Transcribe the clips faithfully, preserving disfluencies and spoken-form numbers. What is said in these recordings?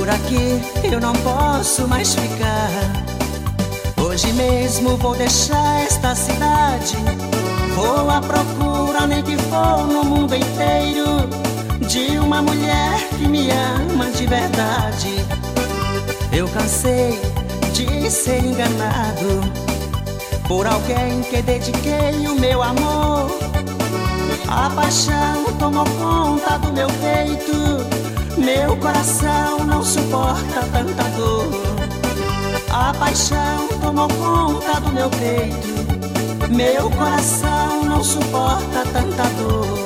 Por aqui eu não posso mais ficar. Hoje mesmo vou deixar esta cidade. Vou à procura, nem que for no mundo inteiro, de uma mulher que me ama de verdade. Eu cansei de ser enganado por alguém que dediquei o meu amor. A paixão tomou conta do meu peito, meu coração não suporta tanta dor. A paixão tomou conta do meu peito, meu coração não suporta tanta dor.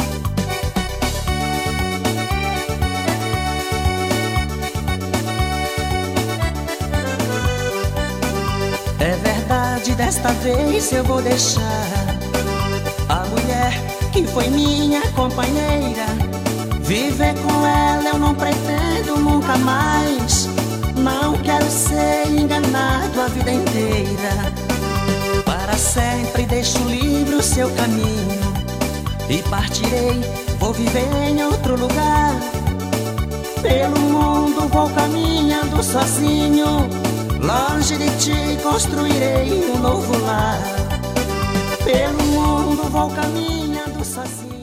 É verdade, desta vez eu vou deixar a mulher que foi minha companheira. Viver com ela eu não pretendo nunca mais. Não quero ser enganado a vida inteira. Para sempre deixo livre o seu caminho e partirei, vou viver em outro lugar. Pelo mundo vou caminhando sozinho, longe de ti construirei um novo lar. Pelo mundo vou caminhando sozinho.